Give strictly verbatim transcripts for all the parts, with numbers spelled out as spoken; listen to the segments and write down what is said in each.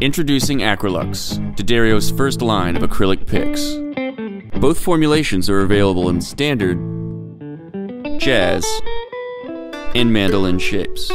Introducing Acrolux, D'Addario's first line of acrylic picks. Both formulations are available in standard, jazz, and mandolin shapes.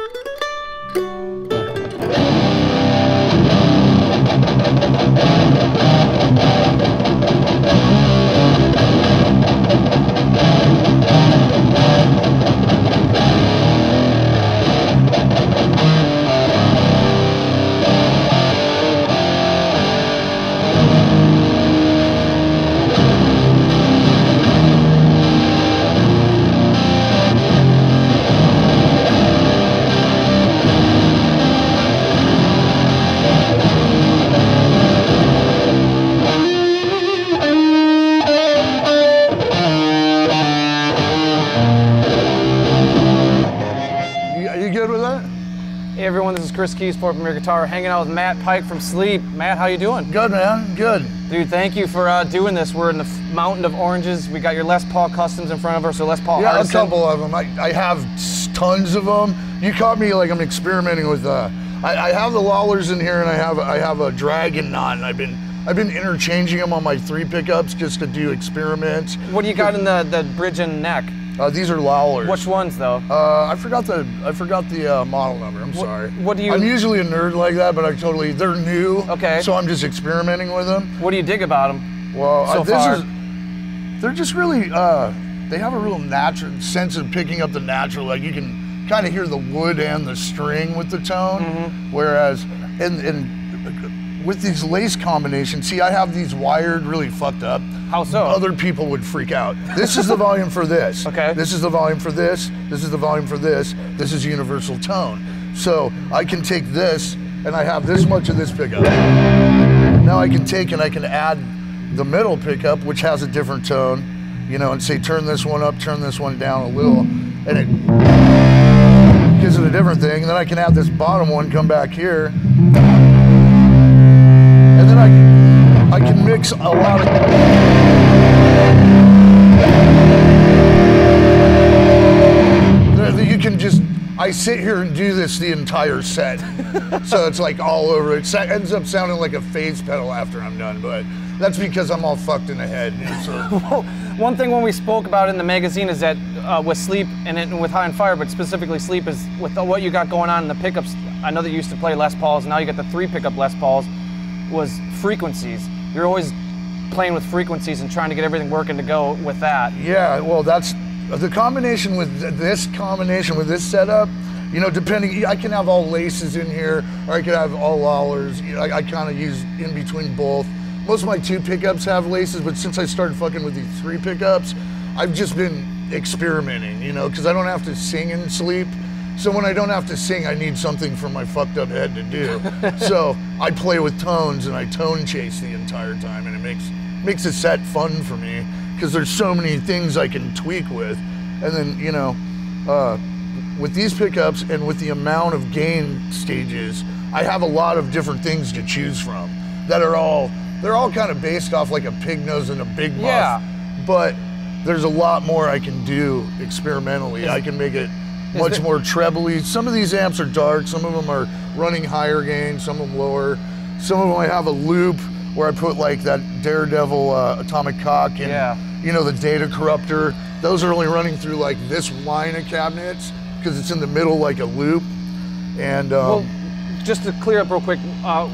Hey everyone, this is Chris Keys, Fort Premier Guitar, hanging out with Matt Pike from Sleep. Matt, how you doing? Good, man, good. Dude, thank you for uh, doing this. We're in the mountain of oranges. We got your Les Paul Customs in front of us, or Les Paul Yeah, Artisan. a couple of them. I, I have tons of them. You caught me like I'm experimenting with, uh, I, I have the Lawlers in here and I have I have a Dragon Knot, and I've been I've been interchanging them on my three pickups just to do experiments. What do you got in the, the bridge and neck? Uh, these are Lawlers. Which ones though? Uh, I forgot the I forgot the uh, model number. I'm what, sorry. What do you? I'm usually a nerd like that, but I totally they're new. Okay. So I'm just experimenting with them. What do you dig about them? Well, so uh, this far? is they're just really uh, they have a real natural sense of picking up the natural. Like you can kind of hear the wood and the string with the tone. Mm-hmm. Whereas in in with these lace combinations, see, I have these wired really fucked up. How so? Other people would freak out. This is the volume for this. Okay. This is the volume for this. This is the volume for this. This is universal tone. So I can take this, and I have this much of this pickup. Now I can take and I can add the middle pickup, which has a different tone, you know, and say turn this one up, turn this one down a little, and it gives it a different thing. And then I can add this bottom one, come back here. And then I, I can mix a lot of... You can just, I sit here and do this the entire set. So it's like all over. It ends up sounding like a phase pedal after I'm done, but that's because I'm all fucked in the head. So. Well, one thing when we spoke about in the magazine is that uh, with Sleep and, it, and with High on Fire, but specifically Sleep, is with the, what you got going on in the pickups. I know that you used to play Les Pauls, now you got the three pickup Les Pauls, was frequencies. You're always playing with frequencies and trying to get everything working to go with that. Yeah, well, that's the combination with this combination with this setup. You know, depending, I can have all laces in here, or I could have all Lawlers. You know, I, I kind of use in between both. Most of my two pickups have laces, but since I started fucking with these three pickups, I've just been experimenting, you know, because I don't have to sing and sleep. So when I don't have to sing, I need something for my fucked up head to do. So I play with tones and I tone chase the entire time, and it makes makes a set fun for me because there's so many things I can tweak with. And then, you know, uh, with these pickups and with the amount of gain stages, I have a lot of different things to choose from that are all, they're all kind of based off like a pig nose and a big muff. Yeah. But there's a lot more I can do experimentally. Is, I can make it much more trebly. Some of these amps are dark, some of them are running higher gain, some of them lower. Some of them I have a loop where I put like that Daredevil uh, atomic cock and yeah. you know, the data corruptor. Those are only running through like this line of cabinets because it's in the middle like a loop. And um, well, just to clear up real quick, uh,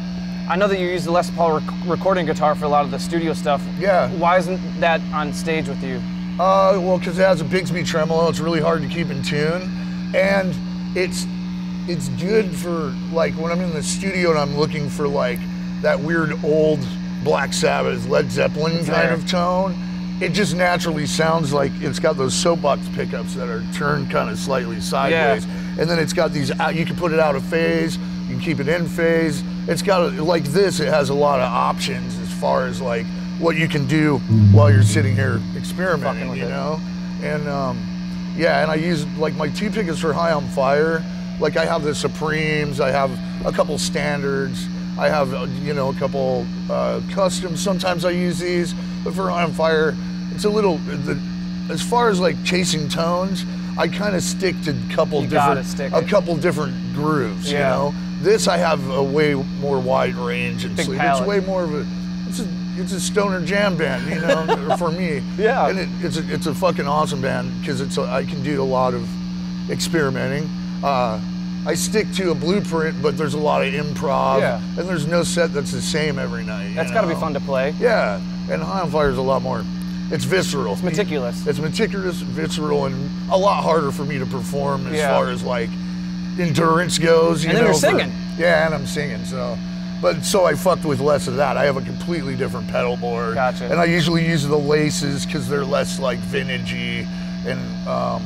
I know that you use the Les Paul rec recording guitar for a lot of the studio stuff. Yeah. Why isn't that on stage with you? Uh, well, because it has a Bigsby tremolo. It's really hard to keep in tune, and it's it's good for like when I'm in the studio and I'm looking for like that weird old Black Sabbath, Led Zeppelin It's kind there. of tone. It just naturally sounds like it's got those soapbox pickups that are turned kind of slightly sideways, yeah. and then it's got these. You can put it out of phase. You can keep it in phase. It's got a, like this. It has a lot of options as far as like what you can do while you're sitting here experimenting, you know? And um, yeah, and I use like my two pickups for High on Fire. Like I have the Supremes, I have a couple standards, I have, uh, you know, a couple uh, customs. Sometimes I use these, but for High on Fire, it's a little, the, as far as like chasing tones, I kind of stick to a couple You gotta different, stick a it. couple different grooves, Yeah. you know? This I have a way more wide range and Big sleep. palette. It's way more of a, it's a, it's a stoner jam band, you know, for me. Yeah. And it, it's a, it's a fucking awesome band because it's a, I can do a lot of experimenting. Uh, I stick to a blueprint, but there's a lot of improv, Yeah. and there's no set that's the same every night. you That's got to be know? fun to play. Yeah, and High on Fire is a lot more. It's visceral. It's meticulous. It's meticulous, visceral, and a lot harder for me to perform as Yeah. far as like endurance goes. You And then know, you're for- singing. yeah, and I'm singing. So, but so I fucked with less of that. I have a completely different pedal board. Gotcha. And I usually use the laces because they're less like vintagey and um,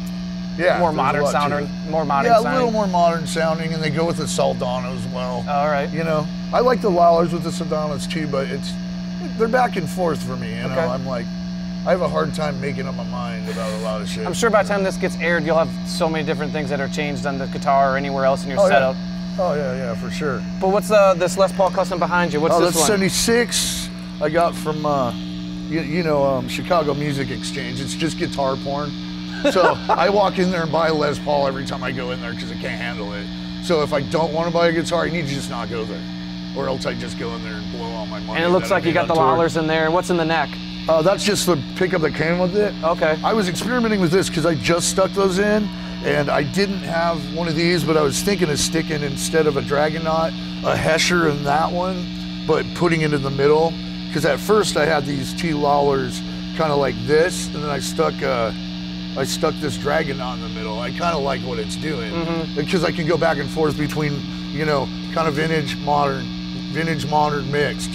yeah, More there's a modern lot to sounding. it. More modern Yeah, a sounding. little more modern sounding, and they go with the Saldana as well. All right. You know, I like the Lawlers with the Saldanas too, but it's they're back and forth for me. You know, Okay. I'm like, I have a hard time making up my mind about a lot of shit. I'm sure by the time this gets aired, you'll have so many different things that are changed on the guitar or anywhere else in your Oh setup. yeah. Oh yeah, yeah, for sure. But what's uh, this Les Paul custom behind you? What's Oh, this that's one? seventy-six. I got from uh, you, you know um, Chicago Music Exchange. It's just guitar porn. So I walk in there and buy a Les Paul every time I go in there because I can't handle it. So if I don't want to buy a guitar, I need to just not go there, or else I just go in there and blow all my money. And it looks that I like you made got the on tour. Lawlers in there. What's in the neck? Uh, that's just the pickup that came with it. Okay. I was experimenting with this because I just stuck those in, and I didn't have one of these, but I was thinking of sticking, instead of a Dragonaut, a Hesher in that one, but putting it in the middle. Because at first I had these two Lawlers kind of like this, and then I stuck uh, I stuck this Dragonaut in the middle. I kind of like what it's doing because I can go back and forth between, you know, kind of vintage, modern, vintage, modern mixed,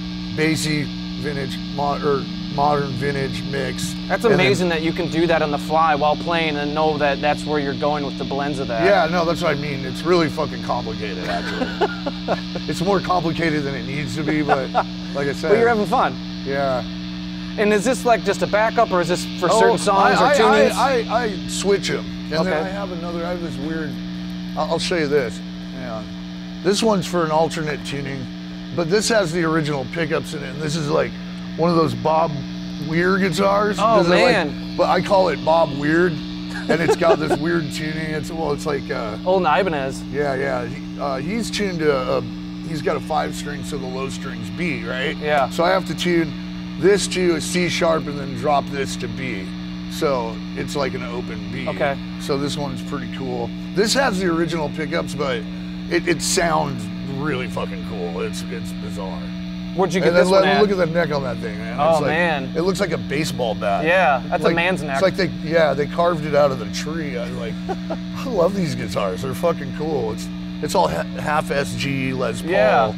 bassy, vintage, mod, or modern, vintage mix. That's And then- amazing that you can do that on the fly while playing and know that that's where you're going with the blends of that. Yeah, no, that's what I mean. It's really fucking complicated, actually. It's more complicated than it needs to be, but like I said. But you're having fun. Yeah. And is this like just a backup, or is this for Oh, certain songs I, or I, tunings? I, I, I switch them. And Okay. then I have another, I have this weird, I'll, I'll show you this. Hang on. This one's for an alternate tuning, but this has the original pickups in it, and this is like one of those Bob Weir guitars. Oh, These are like- man. but I call it Bob Weird, and it's got this weird tuning. It's, well, it's like, uh, Old Ibanez. yeah, yeah. He, uh, he's tuned to a, he's got a five string, so the low string's B, right? Yeah. So I have to tune this to a C sharp and then drop this to B. So it's like an open B. Okay. So this one's pretty cool. This has the original pickups, but it, it sounds really fucking cool. It's it's bizarre. Where'd you get And then this one let- at? look at the neck on that thing, man. Oh, It's like- man. It looks like a baseball bat. Yeah, that's a Like- man's neck. It's like they, yeah, they carved it out of the tree. I like, I love these guitars. They're fucking cool. It's it's all ha- half S G Les Paul. Yeah.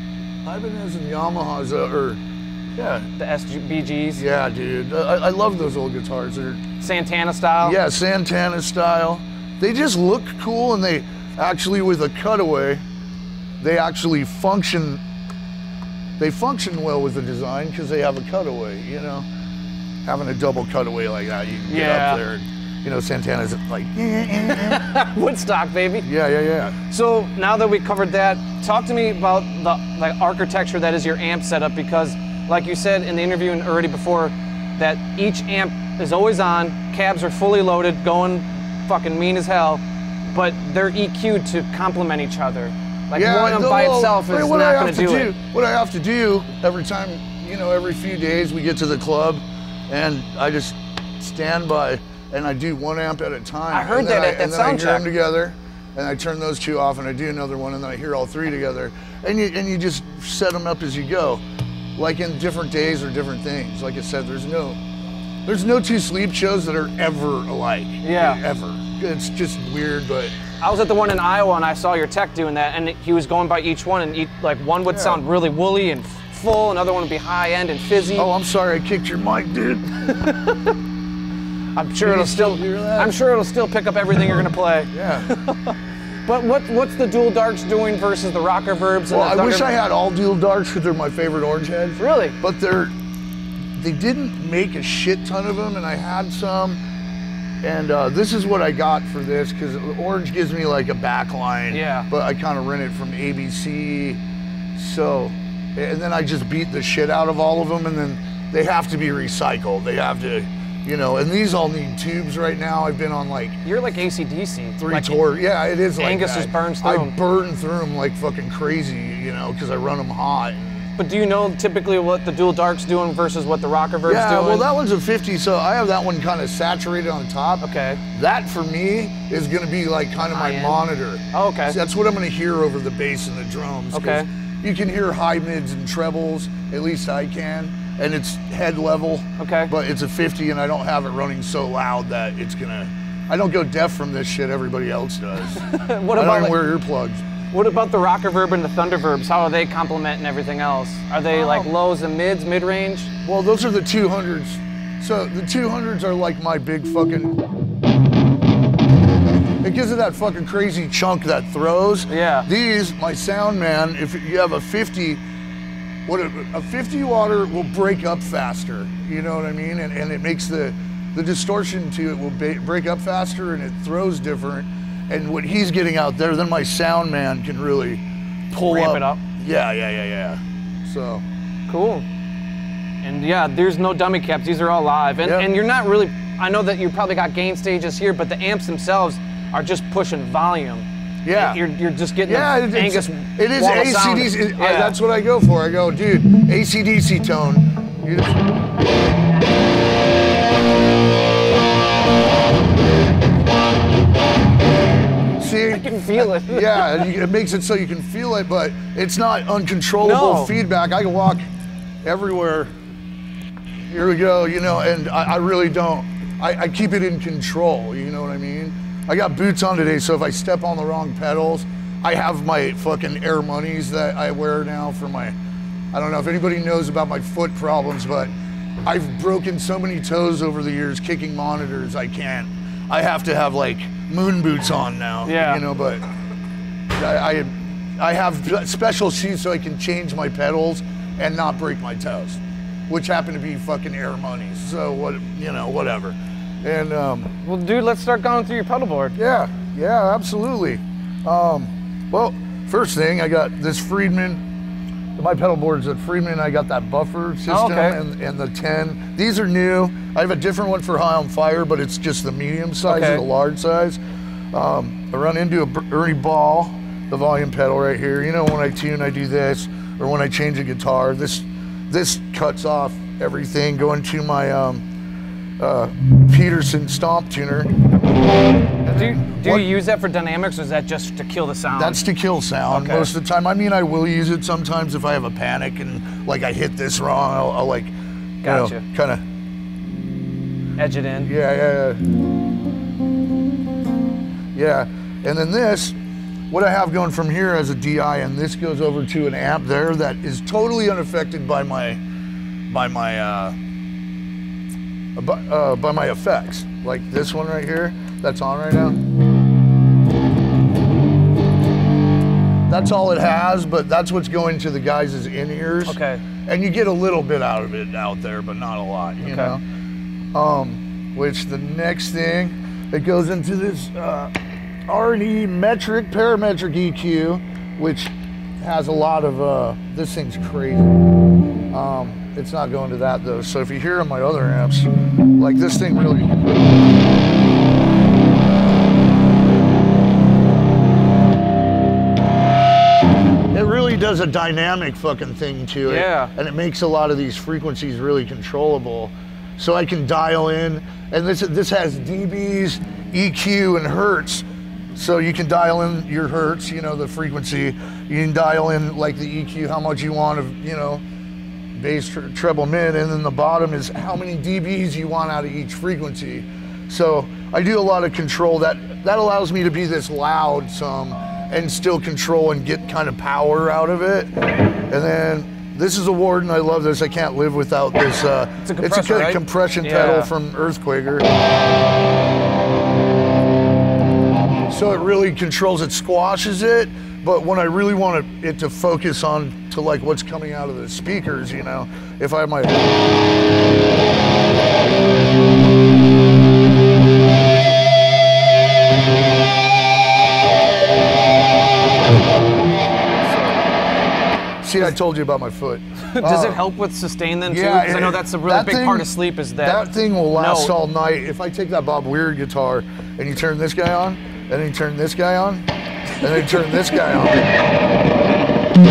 Ibanez and Yamahas, uh, or yeah, the S B Gs. yeah, dude. I, I love those old guitars. They're Santana style. yeah, Santana style. They just look cool, and they actually, with a cutaway, they actually function. They function well with the design because they have a cutaway. You know, having a double cutaway like that, you can get Yeah. up there. And, you know, Santana's like, Woodstock, baby. yeah, yeah, yeah. So now that we covered that, talk to me about the like architecture that is your amp setup, because like you said in the interview and already before, that each amp is always on, cabs are fully loaded, going fucking mean as hell, but they're E Q'd to complement each other. Like one no, by well, itself I mean, is what not I gonna have to do it. What I have to do every time, you know, every few days we get to the club, and I just stand by and I do one amp at a time. I heard and then that I, at that and then I sound hear them check. together, and I turn those two off, and I do another one, and then I hear all three together, and you and you just set them up as you go, like in different days or different things. Like I said, there's no, there's no two sleep shows that are ever alike. Yeah. Ever. It's just weird, but. I was at the one in Iowa and I saw your tech doing that, and he was going by each one, and each, like one would Yeah. sound really woolly and full, another one would be high end and fizzy. Oh, I'm sorry, I kicked your mic, dude. I'm sure Can it'll you still still. hear that? I'm sure it'll still pick up everything you're gonna play. Yeah. But what what's the dual darks doing versus the rocker verbs? And Well, the I wish Thunder- I had all dual darks because they're my favorite orange heads. Really? But they're, they didn't make a shit ton of them, and I had some. And uh, this is what I got for this, because orange gives me like a backline. Yeah. But I kind of rent it from A B C. So, and then I just beat the shit out of all of them, and then they have to be recycled. They have to, You know, and these all need tubes right now. I've been on like You're like A C D C. three like tour. Yeah, it is like Angus that. just burns through I 'em. burn through them like fucking crazy, you know, because I run them hot. But do you know typically what the Dual Dark's doing versus what the Rocker Verb's Yeah, doing? well, that one's a fifty, so I have that one kind of saturated on top. Okay. That for me is going to be like kind of my High-end. monitor. Oh, okay. So that's what I'm going to hear over the bass and the drums. 'cause Okay. You can hear high mids and trebles, at least I can, and it's head level. Okay. But it's a fifty, and I don't have it running so loud that it's gonna. I don't go deaf from this shit. Everybody else does. What I about don't even like, wear earplugs. what about the Rocker Verb and the Thunder Verbs? How are they complementing everything else? Are they like Oh. lows and mids, mid range? Well, those are the two hundreds. So the two hundreds are like my big fucking. It gives it that fucking crazy chunk that throws. Yeah. These, my sound man, if you have a fifty, what a, a fifty water will break up faster. You know what I mean? And, and it makes the the distortion to it will ba- break up faster, and it throws different. And what he's getting out there, then my sound man can really pull Ramp up. it up. Yeah, yeah, yeah, yeah. So. Cool. And yeah, there's no dummy caps. These are all live. And, Yep. and you're not really, I know that you probably got gain stages here, but the amps themselves are just pushing volume. Yeah. You're, you're just getting Yeah, the it, Angus it's, it is wall of A C sound. D C. It- I- Yeah. that's what I go for. I go, dude, A C D C tone. You just- See? I can feel it. Yeah, and you- it makes it so you can feel it, but it's not uncontrollable No. feedback. I can walk everywhere. Here we go, you know, and I, I really don't. I, I keep it in control, you know what I mean? I got boots on today, so if I step on the wrong pedals, I have my fucking Air Moneys that I wear now for my, I don't know if anybody knows about my foot problems, but I've broken so many toes over the years kicking monitors, I can't. I have to have like moon boots on now, Yeah. you know, but I, I, I have special shoes so I can change my pedals and not break my toes, which happen to be fucking Air Moneys. So what, you know, whatever. And um, Well, dude, let's start going through your pedal board. yeah, yeah, absolutely. Um, well, first thing, I got this Friedman. My pedal board's at Friedman. I got that buffer system Oh, okay. and, and the ten. These are new. I have a different one for High on Fire, but it's just the medium size Okay. or the large size. Um, I run into a Ber- Ernie Ball, the volume pedal right here. You know, when I tune, I do this, or when I change a guitar, this this cuts off everything going to my um, uh, Peterson Stomp tuner. Do you, do What- you use that for dynamics, or is that just to kill the sound? That's to kill sound Okay. most of the time. I mean, I will use it sometimes if I have a panic and like I hit this wrong. I'll, I'll like, Gotcha. you know, kind of, edge it in. yeah, yeah, yeah. Yeah, and then this, what I have going from here as a D I, and this goes over to an amp there that is totally unaffected by my, by my, uh, by, uh, by my effects. Like this one right here, that's on right now. That's all it has, but that's what's going to the guys' in-ears. Okay. And you get a little bit out of it out there, but not a lot, you Okay. know? Um, which the next thing, it goes into this uh, R and E metric, parametric E Q, which has a lot of, uh, this thing's crazy. Um, it's not going to that though. So if you hear on my other amps, like this thing really, it really does a dynamic fucking thing to it. Yeah. And it makes a lot of these frequencies really controllable. So I can dial in, and this this has dBs, E Q, and hertz. So you can dial in your hertz, you know, the frequency. You can dial in like the E Q, how much you want of, you know, bass, tre- treble, mid, and then the bottom is how many dBs you want out of each frequency. So I do a lot of control that that allows me to be this loud some and still control and get kind of power out of it. And then this is a Warden. I love this. I can't live without this. Uh, It's a compressor, good right? compression Yeah. pedal from Earthquaker. So it really controls it, squashes it. But when I really want it, it to focus on to like what's coming out of the speakers, you know, if I have my See, I told you about my foot. Does Uh, it help with sustain then too? Yeah, Because I know it- that's a really that big thing- part of sleep is that. That thing will last note. all night. If I take that Bob Weird guitar and you turn this guy on, and then you turn this guy on, and then you turn this guy on.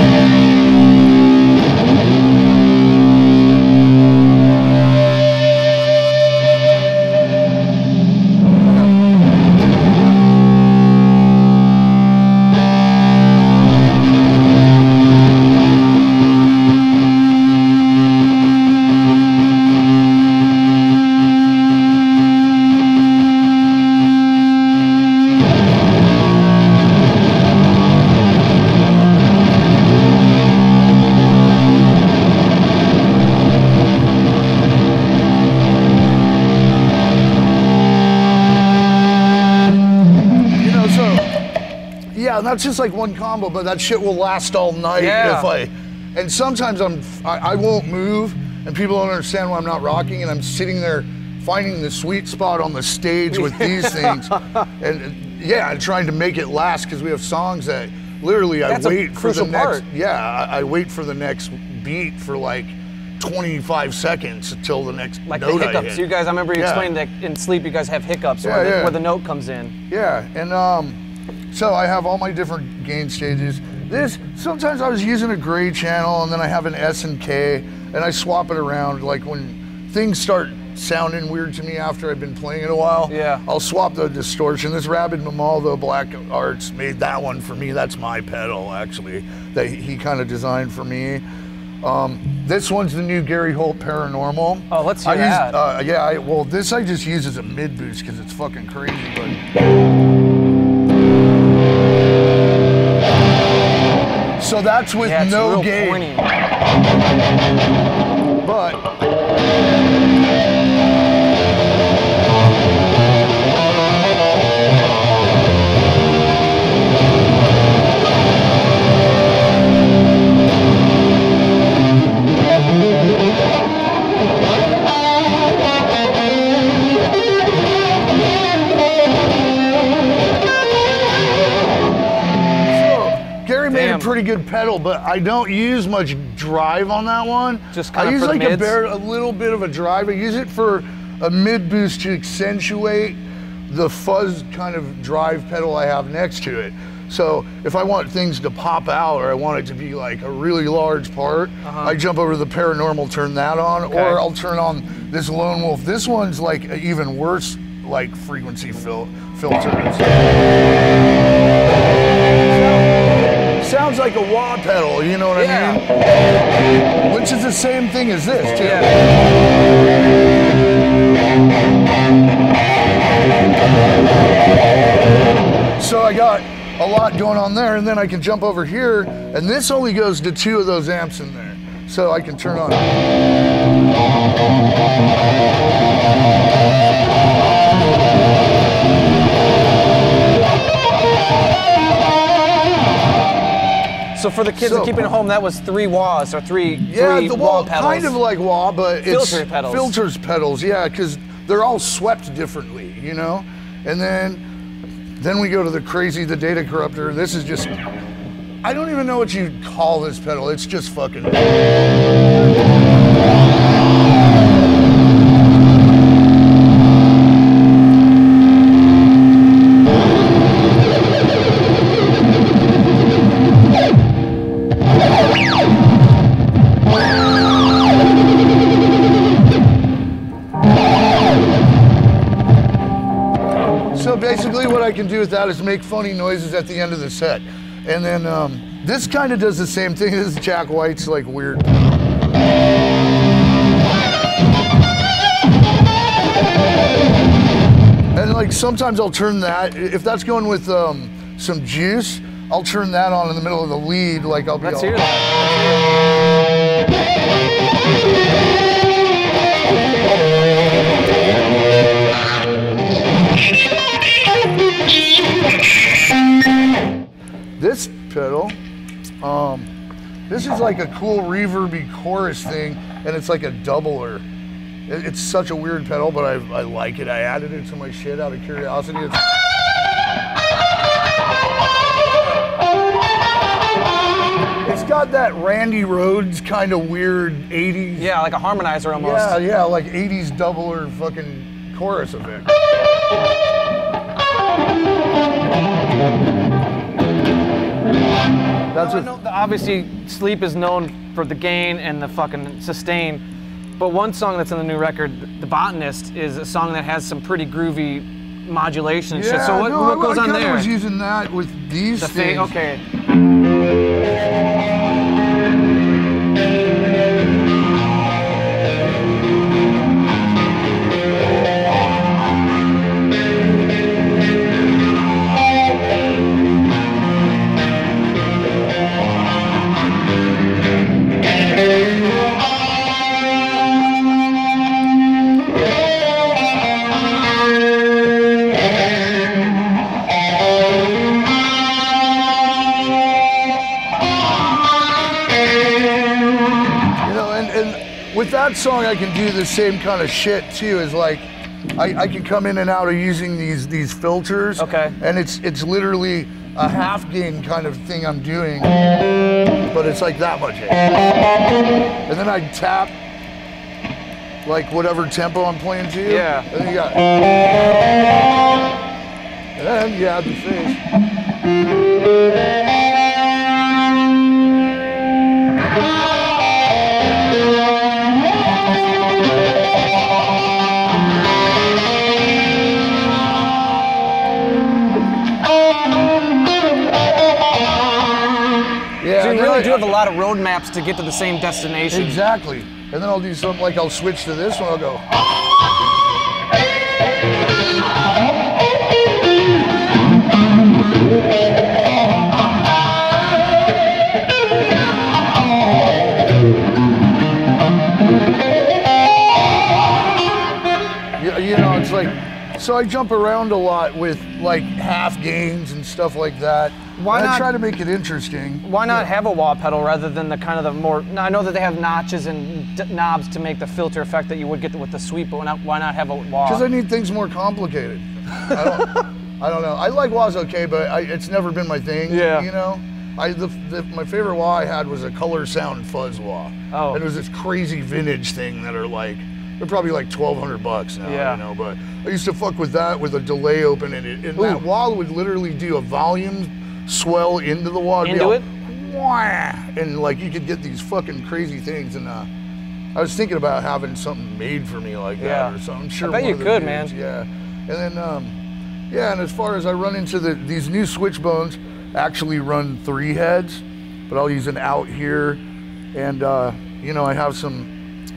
You know, so yeah, that's just like one combo, but that shit will last all night Yeah. if I. And sometimes I'm, I, I won't move, and people don't understand why I'm not rocking, and I'm sitting there finding the sweet spot on the stage with these things, and yeah, and trying to make it last because we have songs that literally I That's a wait for the crucial next. part. Yeah, I, I wait for the next beat for like twenty-five seconds until the next Like note the I hiccups. hit. You guys, I remember you Yeah. explained that in sleep you guys have hiccups Yeah, where, the, yeah. where the note comes in. Yeah, and um, so I have all my different gain stages. This, sometimes I was using a gray channel and then I have an S and K and I swap it around. Like when things start sounding weird to me after I've been playing it a while, Yeah. I'll swap the distortion. This Rabid Mamaldo Black Arts made that one for me. That's my pedal actually, that he kind of designed for me. Um, this one's the new Gary Holt Paranormal. Oh, let's hear I that. Use, uh, yeah, I, well, this I just use as a mid boost because it's fucking crazy. But so that's with Yeah, it's no real gain. pointy. But Gary made Damn. a pretty good pedal, but I don't use much drive on that one. Just I kinda use for the like a, mids? bare, a little bit of a drive. I use it for a mid boost to accentuate the fuzz kind of drive pedal I have next to it. So if I want things to pop out or I want it to be like a really large part, Uh-huh. I jump over to the Paranormal, turn that on, Okay. or I'll turn on this Lone Wolf. This one's like an even worse like frequency fil- filter. Sounds like a wah pedal, you know what I Yeah. mean? Which is the same thing as this, too. Yeah. So I got a lot going on there, and then I can jump over here, and this only goes to two of those amps in there. So I can turn on. So for the kids So- that keep it at home, that was three wahs or three, Yeah, three the wah wall, pedals. kind of like wah, but it's Filter pedals. filters pedals, yeah, because they're all swept differently, you know. And then, then we go to the crazy, the Data Corruptor. This is just, I don't even know what you'd call this pedal. It's just fucking. So basically what I can do with that is make funny noises at the end of the set. And then um, this kind of does the same thing. This is Jack White's like weird. And like sometimes I'll turn that, if that's going with um, some juice, I'll turn that on in the middle of the lead. Like I'll be Let's all, hear that. This pedal, um, this is like a cool reverby chorus thing, and it's like a doubler. It- It's such a weird pedal, but I, I like it. I added it to my shit out of curiosity. It's, it's got got that Randy Rhoads kind of weird eighties. Yeah, like a harmonizer almost. Yeah, yeah, like eighties doubler fucking chorus effect. That's I what. know that obviously, Sleep is known for the gain and the fucking sustain. But one song that's on the new record, The Botanist, is a song that has some pretty groovy modulation and Yeah, shit. So what, no, what I, goes I on kinda there? was using that with these The things. fa- okay. With that song, I can do the same kind of shit too. Is like, I, I can come in and out of using these these filters. Okay. And it's it's literally a half gain kind of thing I'm doing, but it's like that much. And then I tap like whatever tempo I'm playing to. Yeah. And then you got. And then you add the face. So you really do have a lot of road maps to get to the same destination. Exactly. And then I'll do something like I'll switch to this one, I'll go. You, you know, it's like, so I jump around a lot with like half gains and stuff like that. Why and not I try to make it interesting? Why not Yeah. have a wah pedal rather than the kind of the more? Now, I know that they have notches and d- knobs to make the filter effect that you would get with the sweep, but why not, why not have a wah? Because I need things more complicated. I don't, I don't know. I like wahs okay, but I, it's never been my thing. Yeah. You know, I the, the my favorite wah I had was a Color Sound Fuzz wah. Oh. And it was this crazy vintage thing that are like, they're probably like twelve hundred bucks now. Yeah. You know, but I used to fuck with that with a delay open in it, and that Ooh. wah would literally do a volume swell into the wah. It'd be Into a it? Wah, and like you could get these fucking crazy things, and uh, I was thinking about having something made for me like that Yeah. or something. I'm sure I bet one you of the could, dudes, man. Yeah, and then um, yeah, and as far as I run into the these new switch bones, actually run three heads, but I'll use an out here, and uh, you know I have some.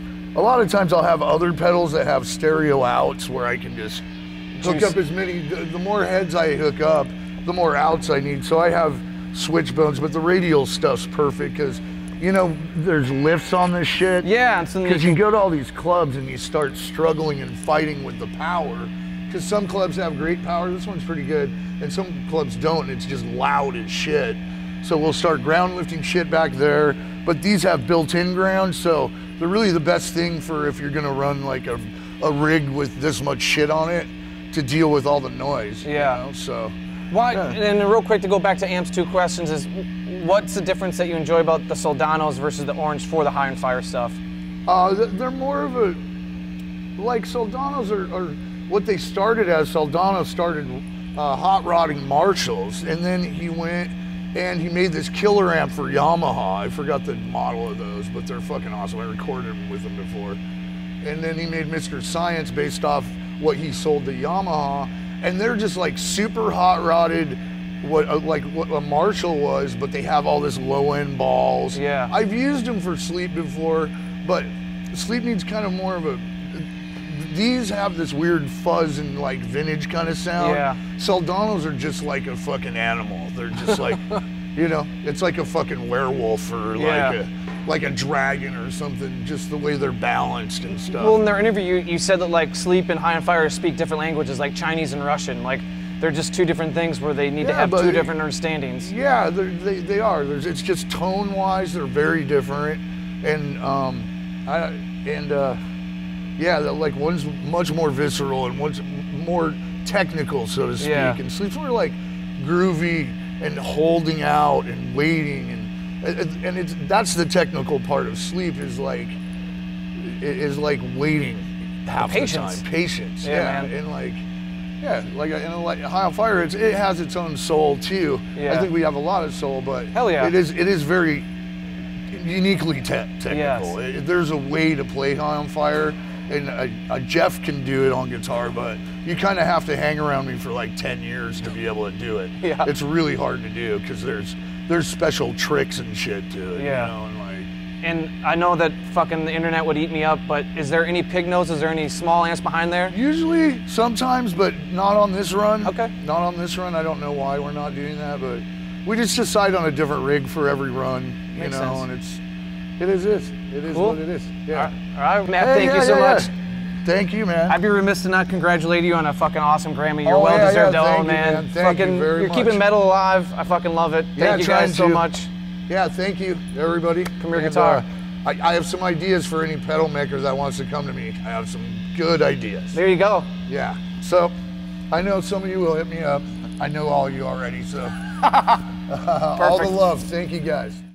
A lot of times I'll have other pedals that have stereo outs where I can just hook Juice. up as many. The, the more heads I hook up, the more outs I need. So I have switch bones, but the radial stuff's perfect because, you know, there's lifts on this shit. Yeah, and so Because you go to all these clubs and you start struggling and fighting with the power. Because some clubs have great power. This one's pretty good, and some clubs don't. And it's just loud as shit. So we'll start ground lifting shit back there. But these have built-in ground, so they're really the best thing for if you're gonna run like a, a rig with this much shit on it to deal with all the noise. Yeah. You know? So. Why? Yeah. And real quick to go back to Amp's two questions is, what's the difference that you enjoy about the Soldanos versus the Orange for the High and Fire stuff? Uh, th- they're more of a, like Soldanos are, are what they started as. Soldano started uh, hot rodding Marshalls, and then he went and he made this killer amp for Yamaha. I forgot the model of those, but they're fucking awesome. I recorded them with them before. And then he made Mister Science based off what he sold to Yamaha, and they're just like super hot rodded, what uh, like what a Marshall was, but they have all this low end balls. Yeah. I've used them for Sleep before, but Sleep needs kind of more of a. These have this weird fuzz and like vintage kind of sound. Yeah. Soldanos are just like a fucking animal. They're just like, you know, it's like a fucking werewolf or Yeah. like a like a dragon or something. Just the way they're balanced and stuff. Well, in their interview, you, you said that like Sleep and High and Fire speak different languages, like Chinese and Russian. Like they're just two different things where they need to Yeah, have but- two different understandings. Yeah, they're, they they are. There's, it's just tone wise, they're very different, and um, I and uh, yeah, they're like one's much more visceral and one's more technical, so to speak. Yeah. And Sleep's more like groovy and holding out and waiting, and and and it's that's the technical part of sleep is like is like waiting half the Patience. time. Patience. Yeah, Yeah, man. and like yeah, like in a, like High on Fire, it's, it has its own soul too. Yeah. I think we have a lot of soul, but Hell yeah. it is it is very uniquely te- technical. Yes. It- there's a way to play High on Fire, and uh, uh, Jeff can do it on guitar, but you kind of have to hang around me for like ten years to be able to do it. Yeah. It's really hard to do because there's there's special tricks and shit to it. Yeah. You know, and like And I know that fucking the internet would eat me up, but is there any pig nose? Is there any small ants behind there? usually, sometimes, but not on this run. Okay. Not on this run. I don't know why we're not doing that, but we just decide on a different rig for every run. You Makes know, sense. and it's it is this. It is Cool. what it is. Yeah. All right, Matt, Hey, thank yeah, you so yeah, much. yeah. Thank you, man. I'd be remiss to not congratulate you on a fucking awesome Grammy. You're Oh, yeah, well-deserved, yeah, Delo, thank you, man. man. Thank you fucking, very you're much. keeping metal alive. I fucking love it. Thank Yeah, you trying guys so to. much. Yeah, thank you, everybody. Come here, And, guitar. uh, I, I have some ideas for any pedal maker that wants to come to me. I have some good ideas. There you go. Yeah. So, I know some of you will hit me up. I know all of you already. So, all the Perfect. love. Thank you, guys.